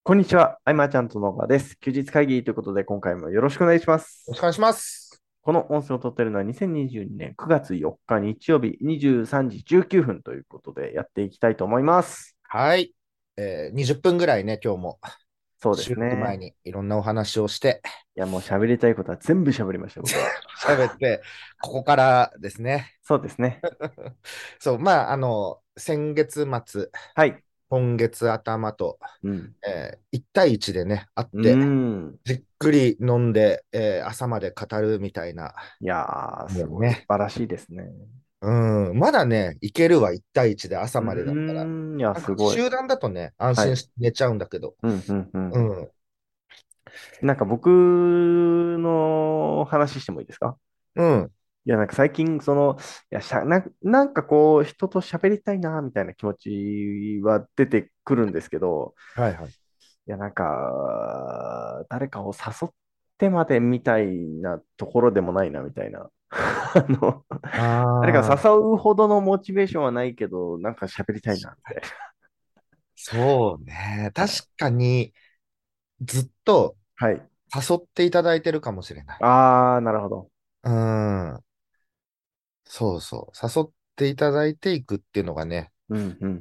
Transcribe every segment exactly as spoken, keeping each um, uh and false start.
こんにちは、あいまちゃんとのがです。休日会議ということで、今回もよろしくお願いします。 よろしくお願いします。 この音声を撮っているのはにせんにじゅうにねんくがつよっか日曜日にじゅうさんじじゅうきゅうふんということでやっていきたいと思います。 はい。えー、にじゅっぷんぐらいね、今日もそうで収すね。 録前にいろんなお話をしていや、もう喋りたいことは全部喋りました、僕は。 喋って、ここからですね。 そうですね。 そう、まあ、あの、先月末、 はい。 今月頭と、 うん。 えー、いち対いちでね、会っうーて、 ん。 じっくり飲んで、えー朝まで語るみたいな、 いやー、すごい素もうね。 晴らしいですね。 うん、まだね、いけるわ、いち対いちで朝うまでだったら。 ーん。いや、 なんすごい。 か集団だとね、安はい。 心して寝ちゃうんだけど。 うん、うん、うん。 うん。 なんか僕の話してもいいですか？ うん。 いや、なんか最近、その、いや、しゃ、なん、なんかこう、人と喋りたいな、みたいな気持ちは出てくるんですけど、 はいはい。 いや、なんか、誰かを誘ってまでみたいなところでもないな、みたいな。あの、誰かああ。 誘うほどのモチベーションはないけど、なんか喋りたいな、みたいそうね。 な。 確はい。 かに、ずっとはい。 誘っていただいてるかもしれない。 あー、なるほど。 うーん。そうそう。誘っていただいていくっていうのがね、 うん、うん、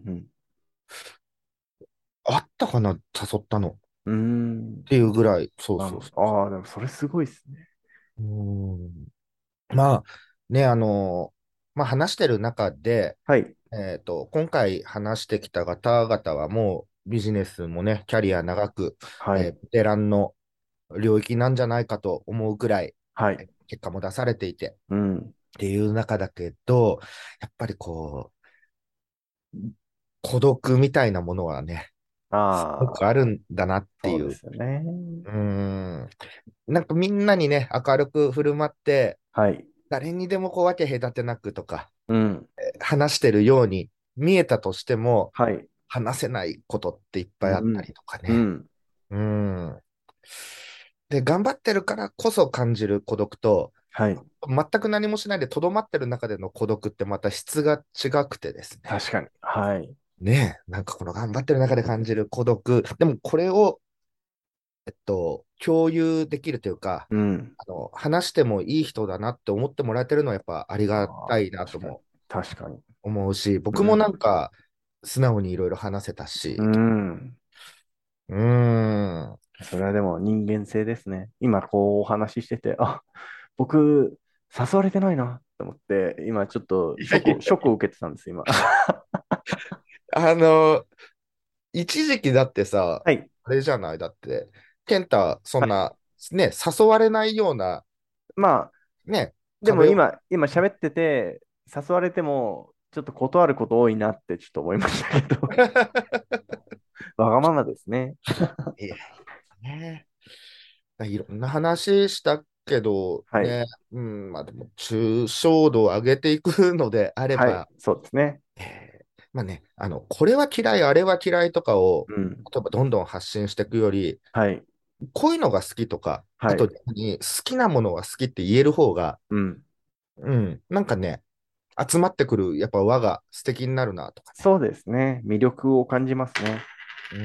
あったかな、誘ったの。っうん。うーん。 ていうぐらい。そうなるほど。 そうそあー、でもそれすごいですね。 う。うーん。まあ、ね、あの、まあ話してる中で、 はい。 えっと、今回話してきた方々はもうビジネスもね、キャリア長く、 はい。 えーベテランの領域なんじゃないかと思うぐらい、 はい。 え結果も出されていて、 うん。 っていう中だけど、やっぱりこう、孤独みたいなものはね、すごくああ、 あるんだなってそういう。 ですよね。 うーん。なんかみんなにね、明るく振る舞って、 はい。 誰にでもこう分け隔てなくとか、 うん。 話してるように見えたとしても、 はい。 話せないことっていっぱいあったうん。 りとかね。 うん。 うーん。で、頑張ってるからこそ感じる孤独と、 はい。 全く何もしないでとどまってる中での孤独ってまた質が違くてですね。 確かに。はい。 ねえ、なんかこの頑張ってる中で感じる孤独。でもこれを、えっと、共有できるというか、 うん。 あの、話してもいい人だなって思ってもらえてるのはやっぱありがああ、 たいなと確かに。 も確かに。 思うし、僕もなんうん。 か素直にいろいろ話せたうし、 ん。 うーん。 それはでも人間性ですね。今こうお話ししてて、あ、僕、誘われてないなと思って、今ちょっといやいショック、ショッや、 クを受けてたんです、今。 あの、一時期だってさ、 はい。 あれじゃないだって、健太、そはい。 んな、ね、誘われないような、 まあ、 ね、壁を、 でも今、今喋ってて、誘われても、ちょっと断ること多いなってちょっと思いましたけど、わがままですね。 いや、ね、いろんな話したけど、 はい。 ね、うん、まあでも、抽象度を上げていくのであれはい。 ば、 そうですね。 えーまあね、あの、これは嫌い、あれは嫌いとかを、 うん。 例えばどんどん発信していくより、 はい。 こういうのが好きとか、あとはい。 逆に好きなものが好きって言える方が、 うん。 うん、なんかね、集まってくる、やっぱ輪が素敵になるなとかね。 そうですね。魅力を感じますね。 うん。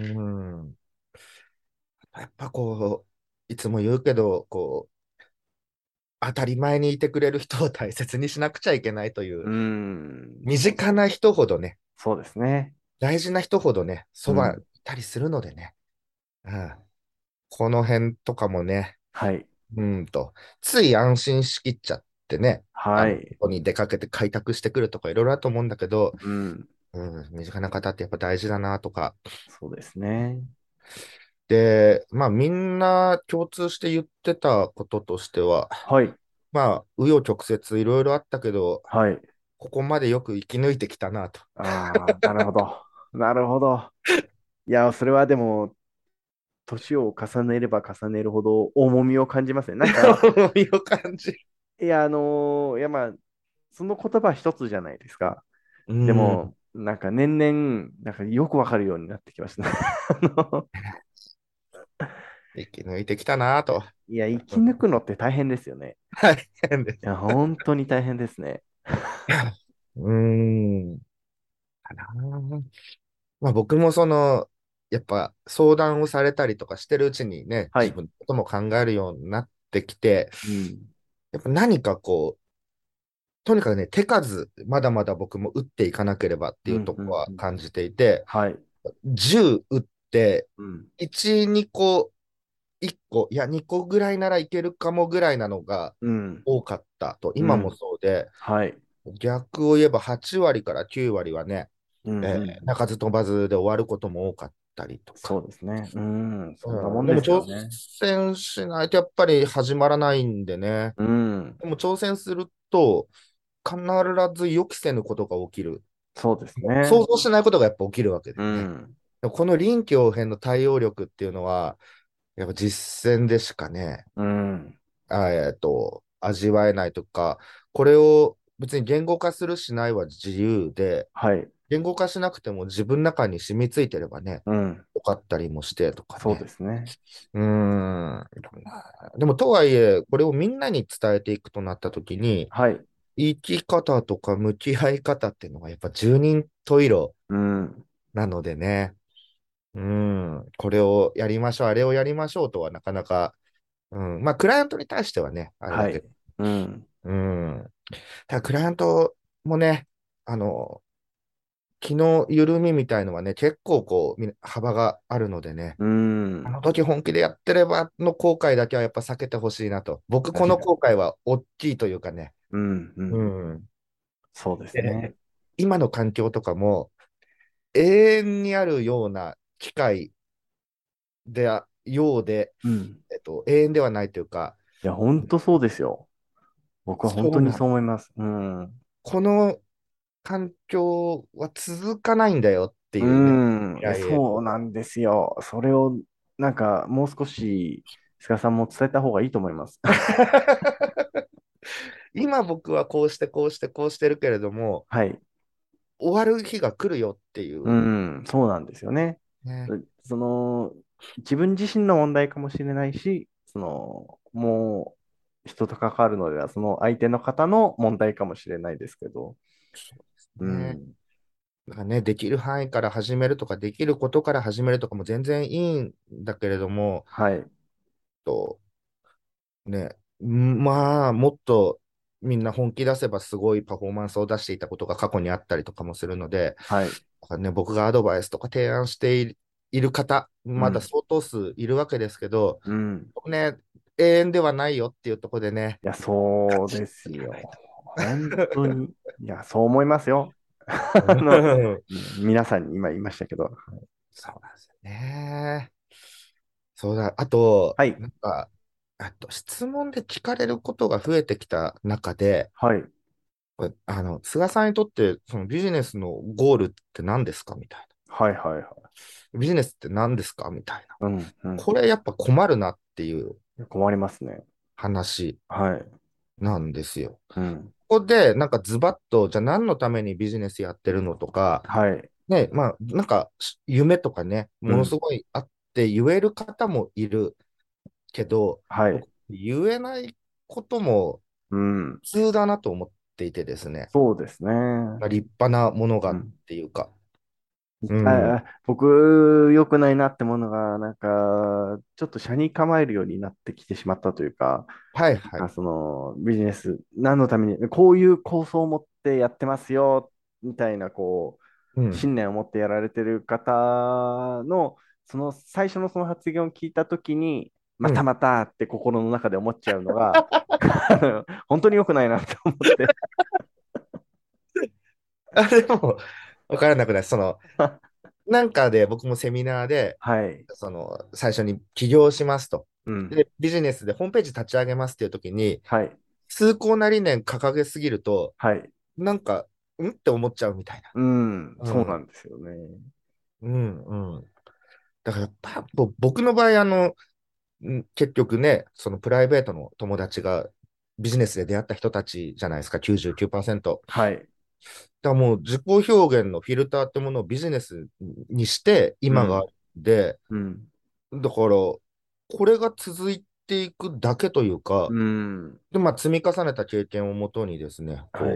やっぱこう、いつも言うけど、こう、当たり前にいてくれる人を大切にしなくちゃいけないというう、 ん。 身そうです。 近な人ほどね、 そうですね。 大事な人ほどね、そばいうん。 たりするのでね、うん、この辺とかもね、 はい。 うんと、つい安心しきっちゃってね、あの、こはい。 こに出かけて開拓してくるとかいろいろあると思うんだけど、 うん。 うん、身近な方ってやっぱ大事だなとか。 そうですね。 で、まあみんな共通して言ってたこととしては、 はい。 まあ、紆余曲折いろいろあったけど、 はい。 ここまでよく生き抜いてきたなと。 ああ、なるほど。なるほど。いや、それはでも、年を重ねれば重ねるほど重みを感じますね。なんか、 いい感じ。 いや、あのーいや、まあ、その言葉一つじゃないですか。 うん。 でも、なんか年々、なんかよくわかるようになってきましたね。あの生き抜いてきたなと。 いや、生きうん。 抜くのって大変ですよね。 大変です。 いや、本当に大変ですね。 うーん。かな。まあ僕もその、 やっぱ相談をされたりとかしてるうちにね、 はい。 自分のことも考えるようになってきて、 うん。 やっぱ何かこう、とにかくね、手数、まだまだ僕も打っていかなければってうん。 いうところうん。うん。 は感じていて、 はい。 じゅう打って、 うん。 いち、にこ、いっこ、いや、にこぐらいならいけるかもぐらいなのがうん。 多かったと、今もうん。 そうで、 はい。 逆を言えばはち割からきゅう割はね、 うん。 えうん。 ー鳴かず飛ばずで終わることも多かったりとか。 そうですね。うん。そんなもうん、 んででも挑すよね。 戦しないとやっぱり始まらないんでね。 うん。 でも挑戦すると必ず予期せぬことが起きる。 そうですね。 想像しないことがやっぱ起きるわけでうね。 ん。 でもこの臨機応変の対応力っていうのは、やっぱ実践でしかね、 うん。 あえっと、味わえないとか、これを別に言語化するしないは自由で、 はい。 言語化しなくても自分の中に染みついてればね、 うん。 よかったりもしてとかそうね。 ですね。 うーん。でも、とはいえ、これをみんなに伝えていくとなったときに、 はい。 生き方とか向き合い方っていうのがやっぱ十人十色うん。 なのでね、うーん、これをやりましょう、あれをやりましょうとはなかなか、うん、まあ、クライアントに対してはね、あれはい。 だけど、 うん。 うん、ただクライアントもね、あの、気の緩みみたいのはね、結構こう、み幅があるのでね、 うん。 あの時本気でやってればの後悔だけはやっぱ避けてほしいなと。僕、この確かに。 後悔は大きいというかね、 うん。ううん。 ん。 そうですね。 で、今の環境とかも永遠にあるような機会であ、ようで、 うん。 えっと、永遠ではないというか、 いや、本当そうですよ。僕は本当にそうなん、 そう思います。うん。 この環境は続かないんだよってういうね、 ん。いや、 未来へと。 そうなんですよ。それを、なんか、もう少し、菅さんも伝えた方がいいと思います。 今僕はこうしてこうしてこうしてるけれども、 はい。 終わる日が来るよっていうう、 ん。そうなんですよね。 ね。 うその、自分自身の問題かもしれないし、その、もう、人と関わるのでは、その相手の方の問題かもしれないですけど、 そうですね。 うん。 だからね、できる範囲から始めるとか、できることから始めるとかも全然いいんだけれども、 はい。 とね、んまあ、もっとみんな本気出せばすごいパフォーマンスを出していたことが過去にあったりとかもするので、 はい。 だからね、僕がアドバイスとか提案していいる方、 うん。 まだ相当数いるわけですけど、 うん。 ね、永遠ではないよっていうところでね、 いや、そうですよ。本当に。いや、そう思いますよ。あの、ね皆さんに今言いましたけど。 そうなんですよね。そうだ。あと、 はい。 なんか、あと質問で聞かれることが増えてきた中で、 はい。 これあの、菅さんにとってそのビジネスのゴールって何ですかみたいはいはいはい。 な。ビジネスって何ですかみたいな。 うん、うん。 これやっぱ困るなっていう困りますね。 話はい。 なんですよ。 うん。 ここでなんかズバッと、じゃあ何のためにビジネスやってるのとか、 はい。 ね、まあ、なんか夢とかね、ものすうん。 ごいあって言える方もいるけど、 はい。 僕、言えないこともうん。 普通だなと思っていてですね。 そうですね。 まあ、立派なものがっうん。 ていうか。うん。 あ、僕、良くないなってものが、なんか、ちょっと車に構えるようになってきてしまったというか、 はいはい。 なんかそのビジネス、何のために、こういう構想を持ってやってますよ、みたいな、こう、 うん。 信念を持ってやられてる方の、その最初のその発言を聞いたときに、まうん。 たまたって心の中で思っちゃうのが、あの本当に良くないなと思って。 あ、でも、わからなくない。その、なんかで僕もセミナーで、 はい。 その、最初に起業しますと。 うん。 で、ビジネスでホームページ立ち上げますっていう時に、 はい。 崇高な理念掲げすぎると、 はい。 なんか、んって思っちゃうみたいうん。 な。うん。 そうなんですよね。 うん、うん。だからやっぱ、ぼ僕の場合、あの、ん結局ね、そのプライベートの友達がビジネスで出会った人たちじゃないですか、きゅうじゅうきゅうパーセント。 はい。 だからもう自己表現のフィルターってものをビジネスにして今があるうん。 んで、 うん。 だから、これが続いていくだけというか、 うん。 で、まあ、積み重ねた経験をもとにですね、 はい。 こう、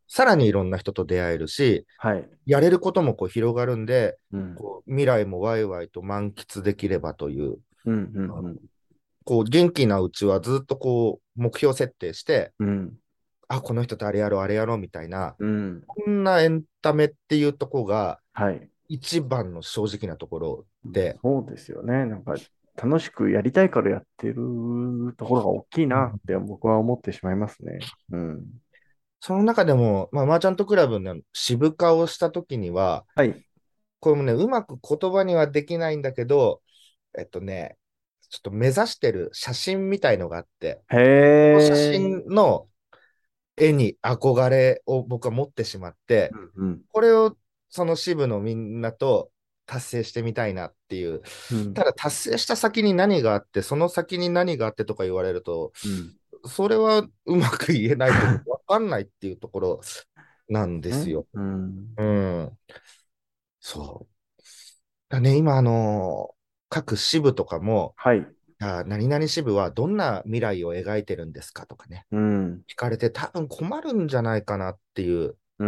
さらにいろんな人と出会えるし、 はい。 やれることもこう広がるんで、 うん。 こう未来もワイワイと満喫できればという、 うん、うん、 あのうん。 こう元気なうちはずっとこう目標設定して、 うん。 あ、この人とあれやろう、あれやろうみたいな、 うん。 こんなエンタメっていうところがはい。 一番の正直なところで、 そうですよね。なんか、楽しくやりたいからやってるところが大きいなって僕は思ってしまいますね。うん。 その中でも、まあ、マーチャントクラブの支部化をしたときには、 はい。 これもね、うまく言葉にはできないんだけど、えっとね、ちょっと目指してる写真みたいのがあって、 へこの写え。 真の絵に憧れを僕は持ってしまって、 うん、 これをその支部のみんなと達成してみたいなっていう。 うん。うん。 ただ達成した先に何があって、その先に何があってとか言われると、 うん。 それはうまく言えないというか、わかんないっていうところなんですね。 よ。 うん。 うん。そう。だね、今、あのー各支部とかも、 はい。 あ、何々支部はどんな未来を描いてるんですかとかね、 うん。 聞かれて多分困るんじゃないかなっていううん。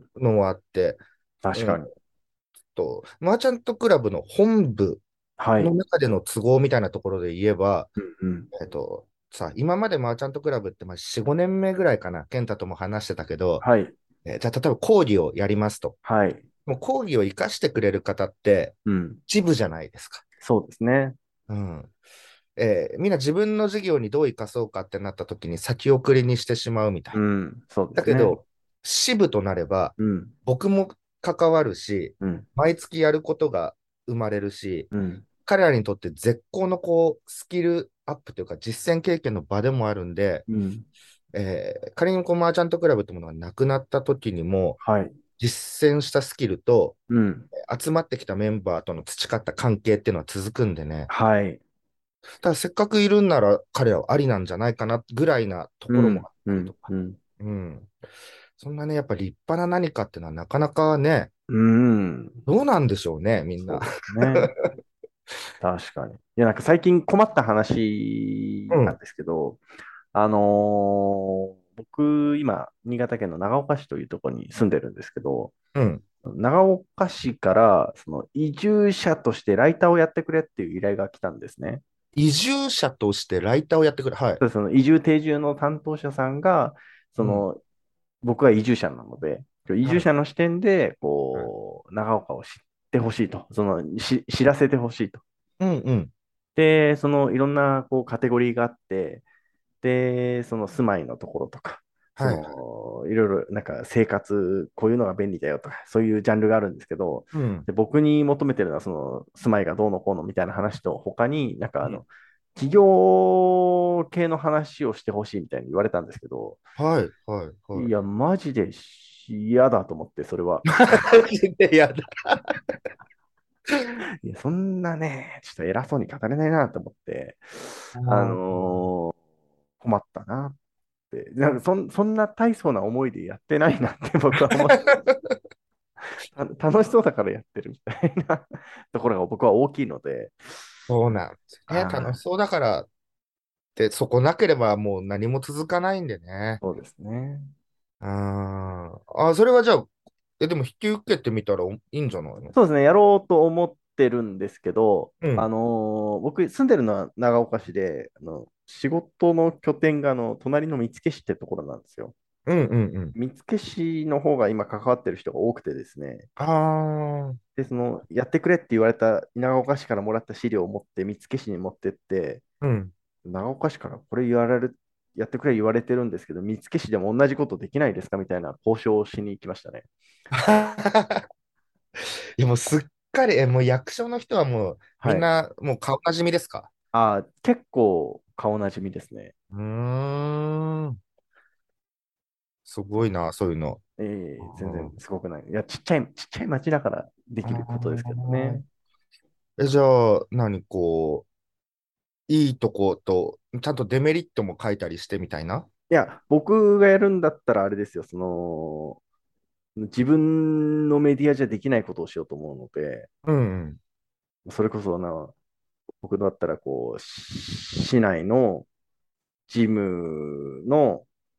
のはあって、うん確かに。 と、マーチャントクラブの本部はい。 の中での都合みたいなところで言えば、 うん。 えっと、さ、今までマーチャントクラブってまあよん、ごねんめぐらいかな、健太とも話してたけど、 はい。 えーじゃあ例えば講義をやりますと。 はい。 もう講義を活かしてくれる方ってうん。 一部じゃないですか。 そうですね。 うん。えーみんな自分の事業にどう生かそうかってなった時に先送りにしてしまうみたいな。 うん。そうですね。 だけど、支部となれば、 うん。 僕も関わるし、 うん。 毎月やることが生まれるし、 うん。 彼らにとって絶好のこうスキルアップというか実践経験の場でもあるんで、 うん。 えー仮にこうマーチャントクラブってものがなくなった時にも、 はい。 実践したスキルとうん。 集まってきたメンバーとの培った関係っていうのは続くんでね。 はい。 ただせっかくいるんなら彼らはありなんじゃないかなぐらいなとうん。 ころもあっうん。 たりとか。 うん。 うん。そんなね、やっぱ立派な何かっていうのはなかなかね、 うん。 どうなんでしょうね、みんな。 そうですね。確かに。いや、なんか最近困った話うん、 なんですけど、あのー僕、今、新潟県の長岡市というところに住んでるんですけど、 うん。 長岡市から、その移住者としてライターをやってくれっていう依頼が来たんですね。 移住者としてライターをやってくれ。はい。 でその移住定住の担当者さんが、そうん。 の僕は移住者なので、移はい。 住者の視点で、 はい。 こう、長岡を知ってほしいと、そのし知らせてほしいと。 うんうん。 で、そのいろんなこうカテゴリーがあって、で、その住まいのところとか、そはい。 のいろいろなんか生活、こういうのが便利だよとか、そういうジャンルがあるんですけど、 うん。 で僕に求めてるのは、その住まいがどうのこうのみたいな話と、他になんかあうん。 の、企業系の話をしてほしいみたいに言われたんですけど、 はい。はい。はい。 いや、マジで嫌だと思って、それは。 マジでやだ。 いや、そんなね、ちょっと偉そうに語れないなと思って、ああーのー困ったなって、なんかそん、そんな大層な思いでやってないなって僕は思って、た楽しそうだからやってるみたいなところが僕は大きいので、 そうなんですね。楽しああ、 そうだからって、そこなければもう何も続かないんでね。 そうですね。 あーあー、それはじゃあ、え、でも引き受けてみたらいいんじゃないの？ そうですね、やろうと思ってるんですけど、 うん。 あのー僕住んでるのは長岡市で、あの、仕事の拠点があの隣の見附市ってところなんですよ。 うんうんうん。 見附市の方が今関わってる人が多くてですね、 ああ、 で、その、やってくれって言われた長岡市からもらった資料を持って見附市に持ってって、 うん。 長岡市からこれ言われる、やってくれ言われてるんですけど、見附市でも同じことできないですかみたいな交渉をしに行きましたね。 いやもうすっかり、え、もう役所の人はもうみはい。 んなもう顔なじみですか？ あー、結構顔なじみですね。 うーん。すごいな、そういうの。 えあえ全然ーすごくない。いや、ちっちゃい、ちっちゃい町だからできることですけどね。 え、じゃあ、何こう、いいとこと、ちゃんとデメリットも書いたりしてみたいな。 いや、僕がやるんだったらあれですよ、その、自分のメディアじゃできないことをしようと思うので、 うんうん。 それこそな、僕だったらこう、し市内のジムの、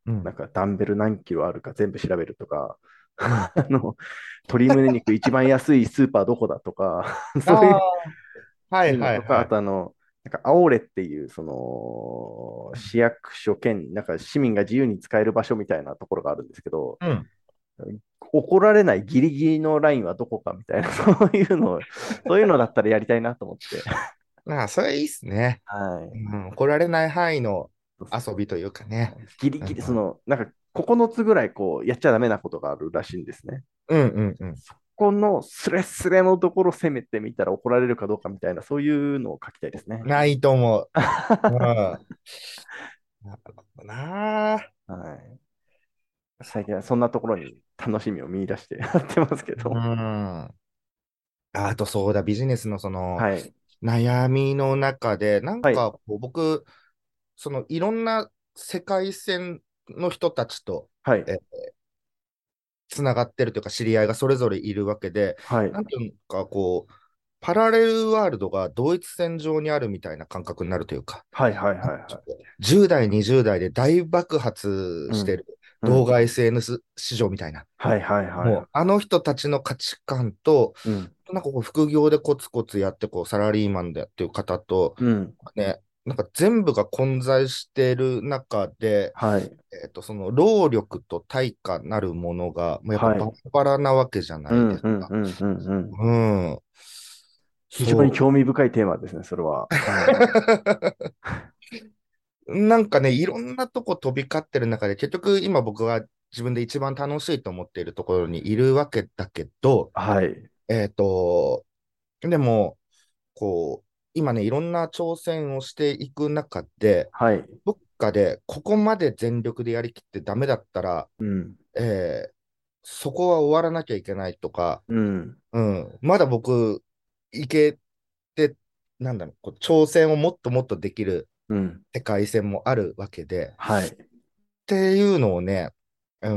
うん。 なんかダンベル何キロあるか全部調べるとか、 うん。 あの、鶏胸肉一番安いスーパーどこだとか、 あそういう、 あ、はそういいうのとか、あはいはい。 とあの、なんか、アオレっていう、その、市役所兼、なんか市民が自由に使える場所みたいなところがあるんですけど、 うん。 怒られないギリギリのラインはどこかみたいな、そういうのを、そういうのだったらやりたいなと思って。 まあ、それいいっすね。 はい。 うん、怒られない範囲のそうそう遊びというかね。 ギリギリ、そうん、 の、なんかここのつぐらいこう、やっちゃダメなことがあるらしいんですね。 うんうんうん。 そこのスレスレのところ攻めてみたら怒られるかどうかみたいな、そういうのを書きたいですね。 ないと思う。うん。なるほどな。 はい。最近はそんなところに楽しみを見出してやってますけうど。 ん。あとそうだ、ビジネスのそのはい。 悩みの中で、なんはい。 かこう僕、そのいろんな世界線の人たちと、 はい。 え、つながってるというか、知り合いがそれぞれいるわけで、 はい。 なんていうかこう、パラレルワールドが同一線上にあるみたいな感覚になるというか、 はい。はい。はい。はい。 じゅう代、にじゅう代で大爆発うん。 してるうん。 動画 エスエヌエス 市場みたいな、 はい。はい。はい。 もうあの人たちの価値観と、 うん。 なんかこう副業でコツコツやってこうサラリーマンでっていう方と、 うん。 ね、なんか全部が混在している中で、 はい。 えっと、その労力と対価なるものが、もうやっぱバラはい。 バラなわけじゃないうん。うん。 ですか。 うん。うん。うん。 うん。 非常にそ興味深いテーマですね、それは。はい。 う。なんかね、いろんなとこ飛び交ってる中で、結局今僕が自分で一番楽しいと思っているところにいるわけだけど、 はい。 えっと、でも、こう、今ね、いろんな挑戦をしていく中で、 はい。 どっかでここまで全力でやりきってダメだったら、 うん。 えーそこは終わらなきゃいけないとか、 うん。 うん、まだ僕、いけて、なんだろう、こう挑戦をもっともっとできるうん。 世界線もあるわけで、 はい。 っていうのをね、うん、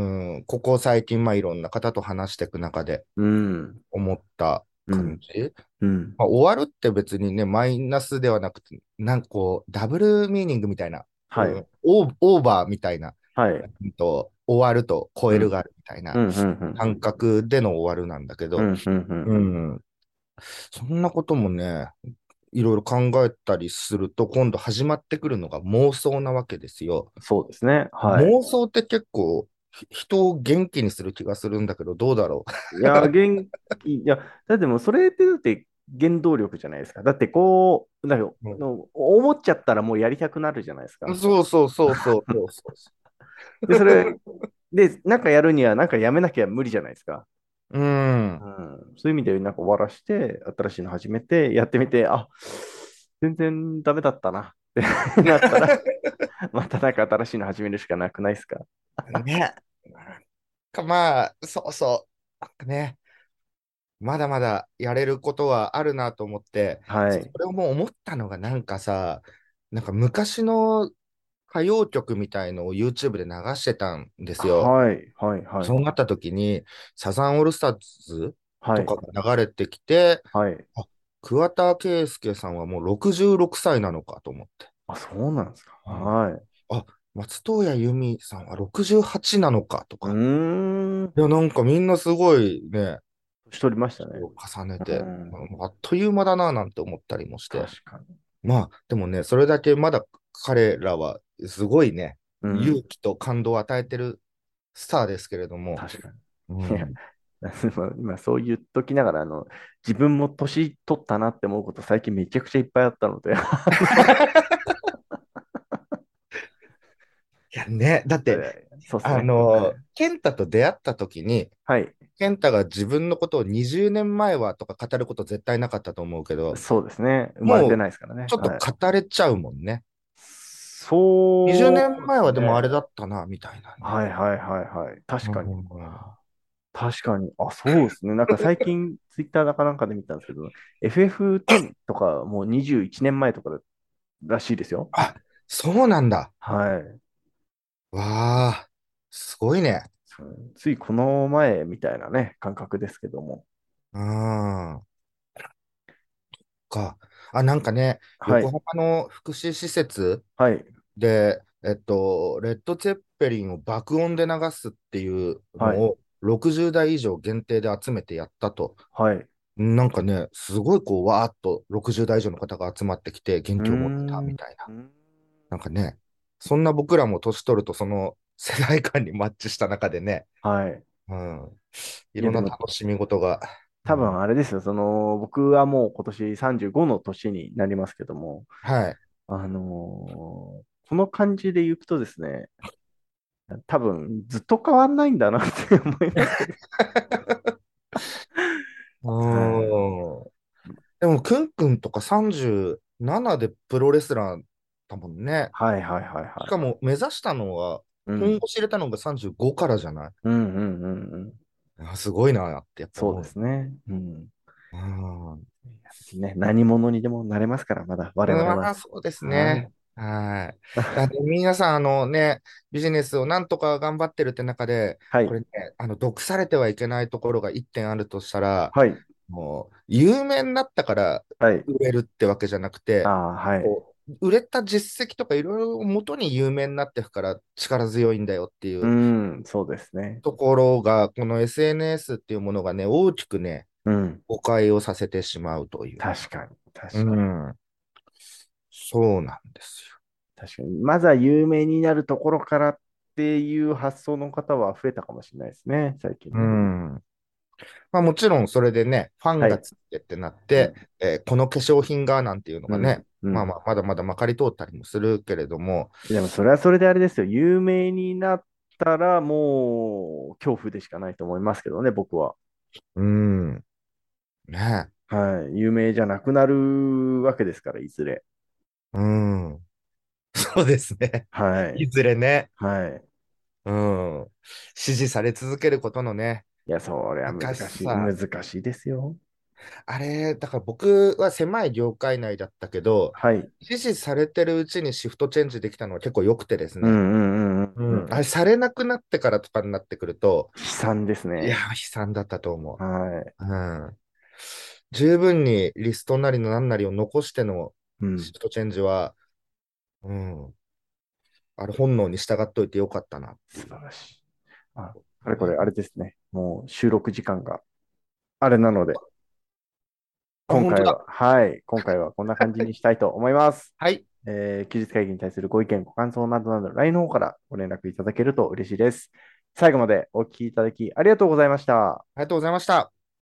ここ最近、まあ、いろんな方と話していく中でうん。 思ったうん。 感じ。 うん。 まあ、終わるって別にね、マイナスではなくて、なんかこう、ダブルミーニングみたいな、うん、 はい。 オー、オーバーみたいな、 はい。 うんと、終わると超うん。 えるがあるみたいなうん。うん。うん。 感覚での終わるなんだけど、 うん。うん。うん。 うん、そんなこともね、いろいろ考えたりすると、今度始まってくるのが妄想なわけですよ。 そうですね。はい。 妄想って結構、ひ人を元気にする気がするんだけど、どうだろいや、元気、いや、だってもうそれってだって原動力じゃないですか。だってこう、なんかう。 の思っちゃったらもうやりたくなるじゃないですうん、 か。 そうそうそうそうそうそう。 で、それ、で、なんかやるにはなんかやめなきゃ無理じゃないですか。 うん。 うん、そういう意味でなんか終わらして、新しいの始めて、やってみて、あ、全然ダメだったなってなったら、またなんか新しいの始めるしかなくないですか？ ね。なんかまあ、そうそう。なんかね、まだまだやれることはあるなと思って、そはい。 れをもう思ったのがなんかさ、なんか昔の歌謡曲みたいのを YouTube で流してたんですよ。 はい、はい、はい、 そうなった時に、サザンオールスターズはい、 とかが流れてきて、 はい。 あ、桑田佳祐さんはもうろくじゅうろくさいなのかと思って。 あ、そうなんですか。 うん、 はい。 あ、松任谷由実さんはろくじゅうはちなのかとうか。 ーん。 いや、なんかみんなすごいね、 年取りましたね。 年を重ねうて、 ん。 うん、あっという間だななんて思ったりもして。 確かに。 まあ、でもね、それだけまだ彼らはすごいね、 うん。 勇気と感動を与えてるスターですけれども、 確かに。いや、 うん。 今、今そう言っときながら、あの、自分も年取ったなって思うこと最近めちゃくちゃいっぱいあったので、あの、 いやね、だって、 えーそうですあね。はい。 の、健太と出会った時に、 はい。 健太が自分のことをにじゅうねんまえはとか語ること絶対なかったと思うけど、 そうですね。生まれてもうないですからね。 ちょっとはい。 語れちゃうもんね。20 そう年前はでですね。 もあれだったな、みたいなね。 はいはいはいはい。確うかに。 ん。 確かに。あ、そうですね。なんか最近、ツイッターだかなんかで見たんですけど、エフエフテン とかもうにじゅういちねんまえとからしいですよ。 あ、そうなんだ。 はい。 わあ、すごいね。 うんついこの前みたいなね、感覚ですけども。 うん。か。あ、なんかね、横はい。 浜の福祉施設はい。 で、えっと、レッド・ツェッペリンを爆音で流すっていうはい。 のをろくじゅうだい以上限定で集めてやったと。 はい。うなんかね、すごいこう、わーっとろくじゅうだい以上の方が集まってきて元ー気を持ってたみん。 たいな。 うん。 なんかね、そんな僕らも年取るとその世代間にマッチした中でね、 はい。 うん、いいや、 ろんなでも、 楽しみ事が。う多分ん、 あれですよ。その、僕はもう今年さんじゅうごの年になりますけども、 はい。 あのーこの感じで行くとですね、多分ずっと変わんないんだなって思いますけど。 うはい。 ーん。でも、くんくんとかさんじゅうななでプロレスラーだもんね。 はいはいはいしかはい。 も目指したのは、 うん。 本腰入れたのがさんじゅうごからじゃない。 うんうんうんうん。 あ、すごいなってやっぱそう思う。 ですね。うん。 うん。うん、 ね、何者にでもなれますから、まだ我々は。 まあ、そうですね。 はい。 はい。あの、皆さん、あのね、ビジネスをなんとか頑張ってるって中で、 はい。 これね、あの、毒されてはいけないところがいってんあるとしたら、 はい。 もう、有名になったからはい。 売れるってわけじゃなくて、 ああ、はい。 こう売れた実績とかいろいろ元に有名になってるから力強いんだよっていううん、そうですね。 ところが、この エスエヌエス っていうものがね、大きくね、 うん。 誤解をさせてしまうという。 確かに、 う確かに。 ん、そうなんです確かに。まずは有名になるところからっていう発想の方は増えたかもしれないですね、最近よ。うね。 ん。まあもちろんそれでね、ファンはい。 がつってってなって、 うん。 えーこの化粧品がなんていうのうん。 がね、 うん。 まあまあ、まだまだまかり通ったりもするけれども、 でも、それはそれであれですよ。有名になったら、もう、恐怖でしかないと思いますけどね、僕は。 うん、ね、 はい。有名じゃなくなるわけですから、いずれ。 うん、そうですね。 はい。 いずれね、 はい。 うん、支持され続けることのね、 いや、それは難難ししい、 さ。 難しいですよ。 あれ、だから僕は狭い業界内だったけど、 はい。 支持されてるうちにシフトチェンジできたのは結構良くてですね。 うんうんうんうん、あれ、 うんうん。 されなくなってからとかになってくると、 悲惨ですいやー、 ね。 悲惨だったと思はい。 う。うん。十分にリストなりの何なりを残してのうん。 シフトチェンジは、うん、あれ、本能に従っといてよかったなっていう。 素晴らしい。あ、あれこれ、あれですね。もう収録時間があれなので、 あ、本当だ。 今回は、はい、今回はこんな感じにしたいと思います。 はい。 えー、休日会議に対するご意見、ご感想などなど、ライン の方からご連絡いただけると嬉しいです。最後までお聞きいただきありがとうございました。 ありがとうございました。